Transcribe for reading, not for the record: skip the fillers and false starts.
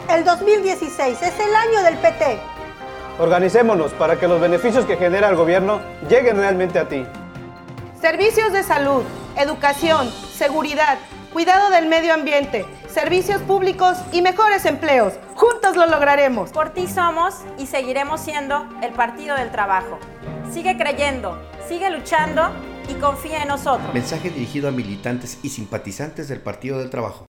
El 2016 es el año del PT. Organicémonos para que los beneficios que genera el gobierno lleguen realmente a ti. Servicios de salud, educación, seguridad, cuidado del medio ambiente, servicios públicos y mejores empleos. Juntos lo lograremos. Por ti somos y seguiremos siendo el Partido del Trabajo. Sigue creyendo, sigue luchando y confía en nosotros. Mensaje dirigido a militantes y simpatizantes del Partido del Trabajo.